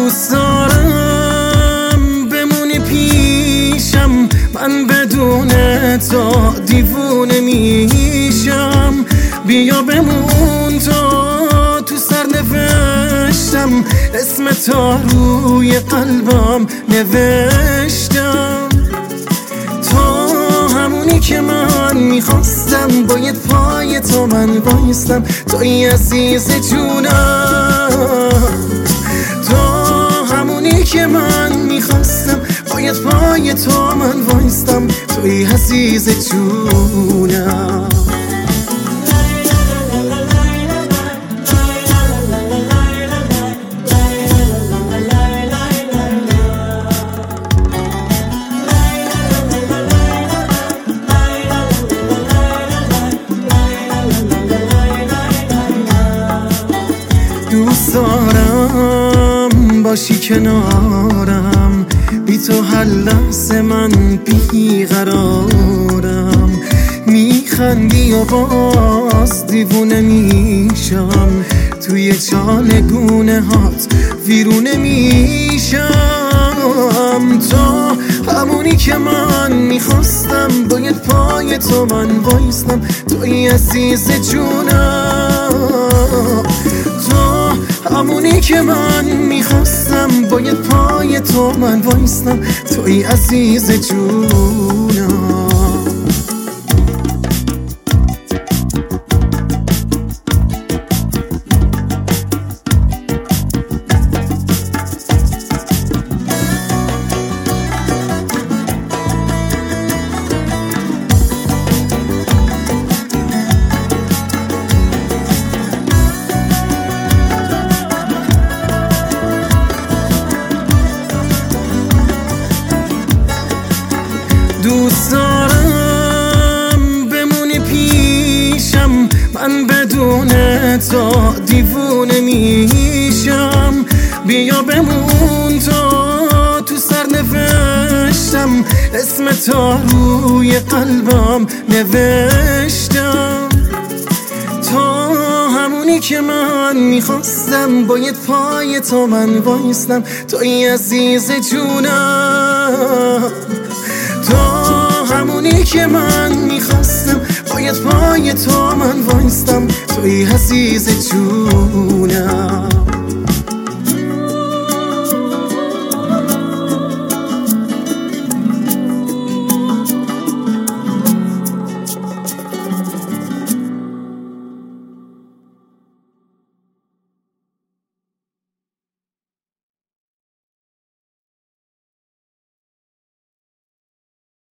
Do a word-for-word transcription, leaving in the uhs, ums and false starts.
دوست دارم بمونی پیشم، من بدون تو دیوونه میشم. بیا بمون تو تو سرنوشتم، اسم تو روی قلبم نوشتم. تو همونی که من میخواستم، باید پای تو من وایستم. توی عزیز جونم، تو همونی که من میخواستم، باید پای تو من وایستم. توی عزیز جونم. دوست دارم باشی کنارم، بی تو هر لحظه من بی قرارم. میخندی و باز دیوونه میشم، توی چالگونه هات ویرونه میشم. تو همونی که من میخواستم، باید پای تو من وایستم. توی عزیز جونم، تو همونی که من میخواستم، باید پای تو من وایستم. توی عزیز جونم. دوست دارم بمونی پیشم، من بدون تو دیوونه میشم. بیا بمون تو تو سرنوشتم، اسم تو روی قلبم نوشتم. تو همونی که من میخواستم، باید پای تو من وایستم. توی عزیز جونم، تو همونی که من میخواستم، باید پای تو من وایستم. توی عزیز جونم.